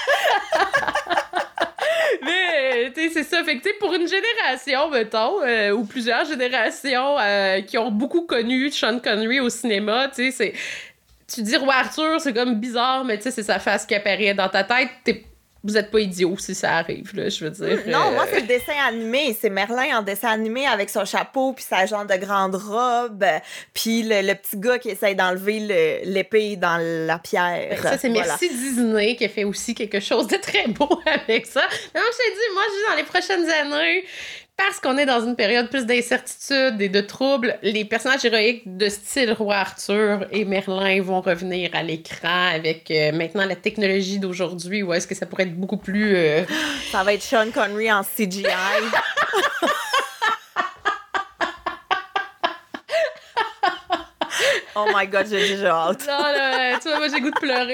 Mais, tu sais, c'est ça. Fait que, tu sais, pour une génération, mettons, ou plusieurs générations qui ont beaucoup connu Sean Connery au cinéma, tu sais, tu dis roi Arthur, c'est comme bizarre, mais tu sais, c'est sa face qui apparaît dans ta tête. Vous êtes pas idiot si ça arrive, là, je veux dire. Non, moi, c'est le dessin animé. C'est Merlin en dessin animé avec son chapeau puis sa genre de grande robe. Puis le petit gars qui essaie d'enlever l'épée dans la pierre. Ça, c'est voilà. Merci Disney qui a fait aussi quelque chose de très beau avec ça. Non, je t'ai dit, moi, je dis dans les prochaines années... Parce qu'on est dans une période plus d'incertitude et de troubles, les personnages héroïques de style Roi Arthur et Merlin vont revenir à l'écran avec maintenant la technologie d'aujourd'hui, ou est-ce que ça pourrait être beaucoup plus... Ça va être Sean Connery en CGI. Oh my God, j'ai déjà hâte. Non, là, tu vois, moi, j'ai goût de pleurer.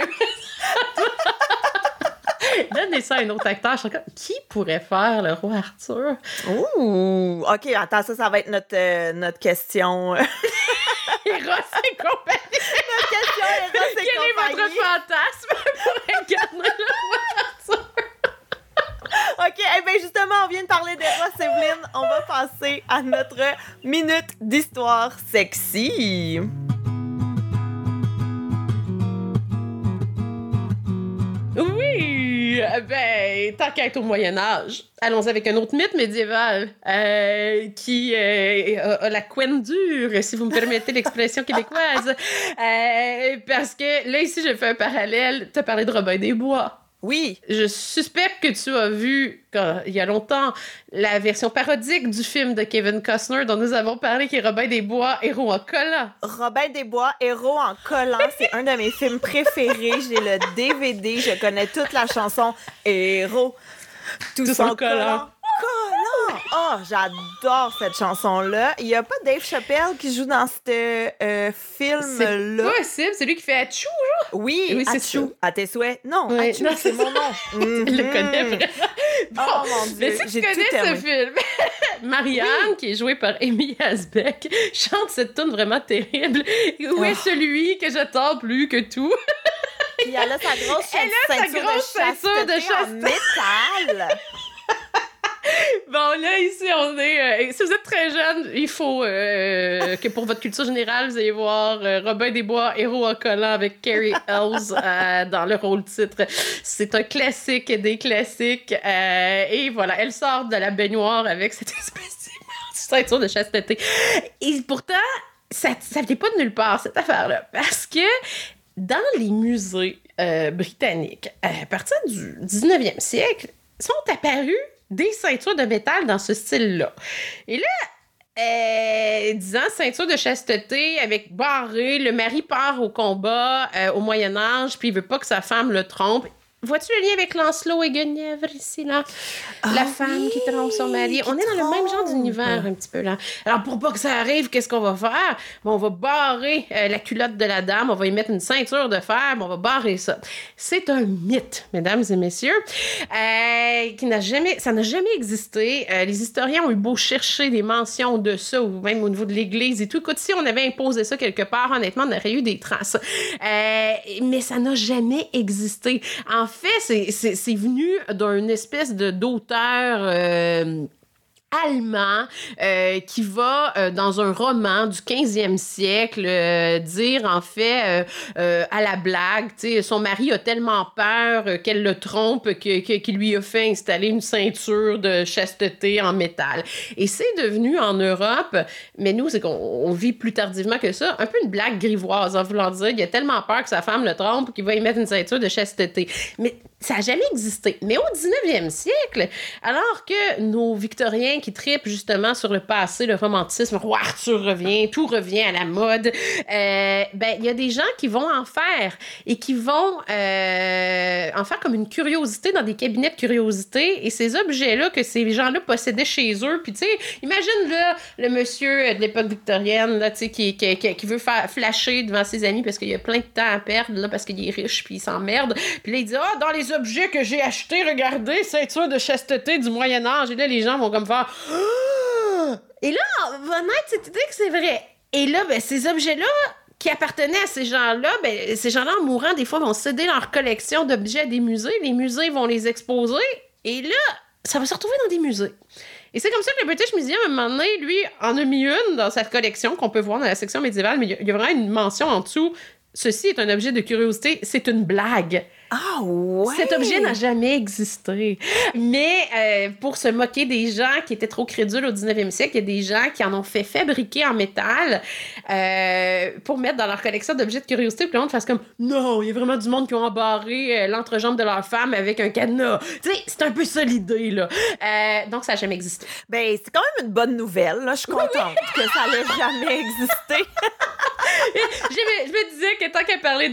Donnez ça à un autre acteur. Je suis comme, qui pourrait faire le roi Arthur? Ouh! OK, attends, ça va être notre question. Eros et compagnie. Notre question Eros et Quel est votre fantasme pour incarner le roi Arthur? OK, eh bien justement, on vient de parler d'Eros, Evelyne. On va passer à notre minute d'histoire sexy. Oui! Ben, tant qu'à être au Moyen-Âge, allons avec un autre mythe médiéval qui a la couenne dure, si vous me permettez l'expression québécoise. Parce que là, ici, j'ai fait un parallèle. Tu as parlé de Robin des Bois. Oui. Je suspecte que tu as vu, il y a longtemps, la version parodique du film de Kevin Costner dont nous avons parlé, qui est Robin des Bois, héros en collant. Robin des Bois, héros en collant, c'est un de mes films préférés. J'ai le DVD, je connais toute la chanson Héros, tous en collant. Collant! Oh, j'adore cette chanson-là. Il n'y a pas Dave Chappelle qui joue dans ce film-là. C'est possible, c'est lui qui fait Atchou, genre? Oui, c'est Atchou. À tes souhaits. Non, Oui, Atchou, non, c'est mon nom. Je le connais vraiment. Bon, Oh mon Dieu, mais si j'ai tu connais tout ce aimé. film, Marianne, qui est jouée par Amy Asbeck, chante cette tune vraiment terrible. Où est celui que j'attends plus que tout? Puis elle a sa grosse Elle a sa ceinture grosse ceinture de chasteté en métal. Bon, là, ici, on est... si vous êtes très jeune, il faut que pour votre culture générale, vous allez voir Robin des Bois, héros en collant avec Carrie Ells dans le rôle titre. C'est un classique des classiques. Et voilà, elle sort de la baignoire avec cette espèce de ceinture de chasteté. Et pourtant, ça vient pas de nulle part, cette affaire-là. Parce que dans les musées britanniques, à partir du 19e siècle, sont apparus des ceintures de métal dans ce style-là. Et là, disant ceinture de chasteté avec barré, le mari part au combat au Moyen-Âge, puis il veut pas que sa femme le trompe. Vois-tu le lien avec Lancelot et Guenièvre ici, là? La femme qui trompe son mari. On est dans le même genre d'univers, un petit peu, là. Alors, pour pas que ça arrive, qu'est-ce qu'on va faire? Bon, on va barrer la culotte de la dame, on va y mettre une ceinture de fer, on va barrer ça. C'est un mythe, mesdames et messieurs, ça n'a jamais existé. Les historiens ont eu beau chercher des mentions de ça, ou même au niveau de l'Église et tout. Écoute, si on avait imposé ça quelque part, honnêtement, on aurait eu des traces. Mais ça n'a jamais existé. En fait, c'est venu d'une espèce d'auteur allemand qui va dans un roman du 15e siècle dire en fait à la blague, tu sais, son mari a tellement peur qu'elle le trompe qu'il lui a fait installer une ceinture de chasteté en métal. Et c'est devenu en Europe, mais nous, c'est qu'on vit plus tardivement que ça, un peu une blague grivoise en voulant dire il a tellement peur que sa femme le trompe qu'il va y mettre une ceinture de chasteté. Mais ça n'a jamais existé. Mais au 19e siècle, alors que nos Victoriens qui tripent justement sur le passé, le romantisme, roi Arthur revient, tout revient à la mode, il y a des gens qui vont en faire et qui vont en faire comme une curiosité dans des cabinets de curiosité. Et ces objets-là que ces gens-là possédaient chez eux, puis tu sais, imagine là, le monsieur de l'époque victorienne là, tu sais, qui veut faire flasher devant ses amis parce qu'il y a plein de temps à perdre là, parce qu'il est riche puis il s'emmerde. Puis là, il dit « Ah, dans les objets que j'ai achetés, regardez, ceinture de chasteté du Moyen-Âge. » Et là, les gens vont comme faire ah! Et là, on va mettre cette idée que c'est vrai. Et là, ces objets-là qui appartenaient à ces gens-là, ces gens-là, en mourant, des fois, vont céder leur collection d'objets à des musées. Les musées vont les exposer. Et là, ça va se retrouver dans des musées. Et c'est comme ça que le British Museum, à un moment donné, lui, en a mis une dans sa collection qu'on peut voir dans la section médiévale, mais il y a vraiment une mention en dessous. Ceci est un objet de curiosité, c'est une blague. Ah ouais! Cet objet n'a jamais existé. Mais pour se moquer des gens qui étaient trop crédules au 19e siècle, il y a des gens qui en ont fait fabriquer en métal pour mettre dans leur collection d'objets de curiosité. Puis le monde fasse comme « Non, il y a vraiment du monde qui ont embarré l'entrejambe de leur femme avec un cadenas. » Tu sais, c'est un peu ça l'idée, là. Donc, ça n'a jamais existé. Ben, c'est quand même une bonne nouvelle, là. Je suis contente que ça n'ait jamais existé. Je me disais que tant qu'à parler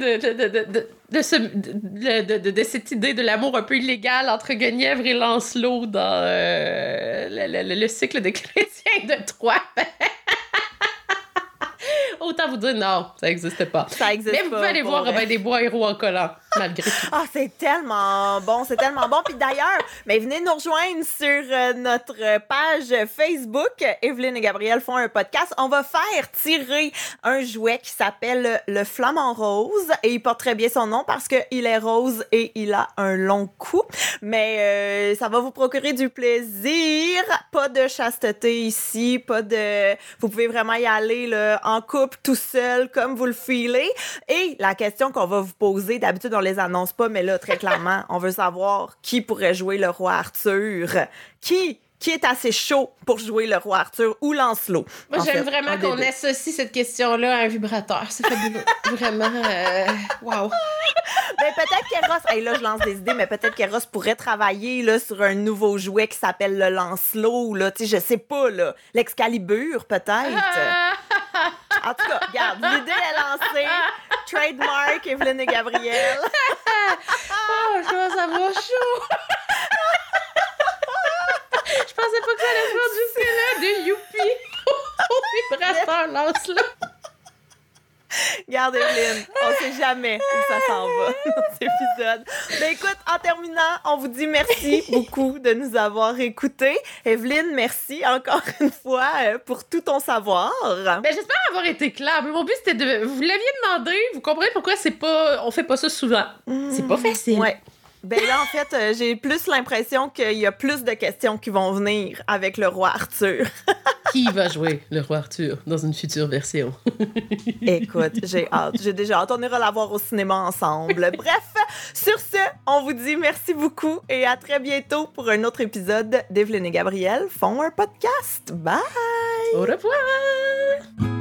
de cette idée de l'amour un peu illégal entre Guenièvre et Lancelot dans le cycle des chrétiens de Troie, Autant vous dire non, ça n'existe pas. Ça existe Mais vous pouvez aller voir Robin des Bois, héros en collant, malgré tout. Ah, c'est tellement bon, c'est tellement bon. Puis d'ailleurs, mais venez nous rejoindre sur notre page Facebook. Evelyne et Gabriel font un podcast. On va faire tirer un jouet qui s'appelle le Flamant Rose. Et il porte très bien son nom parce qu'il est rose et il a un long cou. Mais ça va vous procurer du plaisir. Pas de chasteté ici, pas de... Vous pouvez vraiment y aller là, en couple, tout seul, comme vous le feelez. Et la question qu'on va vous poser, d'habitude, on les annonce pas, mais là, très clairement, on veut savoir qui pourrait jouer le roi Arthur. Qui est assez chaud pour jouer le roi Arthur ou Lancelot? Moi, j'aime vraiment qu'on associe cette question-là à un vibrateur. C'est fabuleux. Vraiment, wow. Ben, peut-être qu'Eros, hey, là, je lance des idées, mais peut-être qu'Eros pourrait travailler là, sur un nouveau jouet qui s'appelle le Lancelot, là, tu sais, je sais pas, là, l'Excalibur, peut-être. En tout cas, regarde, l'idée est lancée. Trademark, Evelyne et Gabriel. Oh, je commence à avoir chaud. Je pensais pas que ça allait se rendre jusque-là, de youpi au vibrateur Lancelot. Regarde, Evelyne, on sait jamais où ça s'en va dans cet épisode. Ben écoute, en terminant, on vous dit merci beaucoup de nous avoir écoutés. Evelyne, merci encore une fois pour tout ton savoir. Ben, j'espère avoir été claire. Mais mon but, c'était de... Vous l'aviez demandé, vous comprenez pourquoi on fait pas ça souvent. C'est pas facile. Ouais. Ben là, en fait, j'ai plus l'impression qu'il y a plus de questions qui vont venir avec le roi Arthur. Qui va jouer le roi Arthur dans une future version? Écoute, j'ai hâte. J'ai déjà hâte. On ira la voir au cinéma ensemble. Bref, sur ce, on vous dit merci beaucoup et à très bientôt pour un autre épisode d'Evelyne et Gabriel font un podcast. Bye! Au revoir!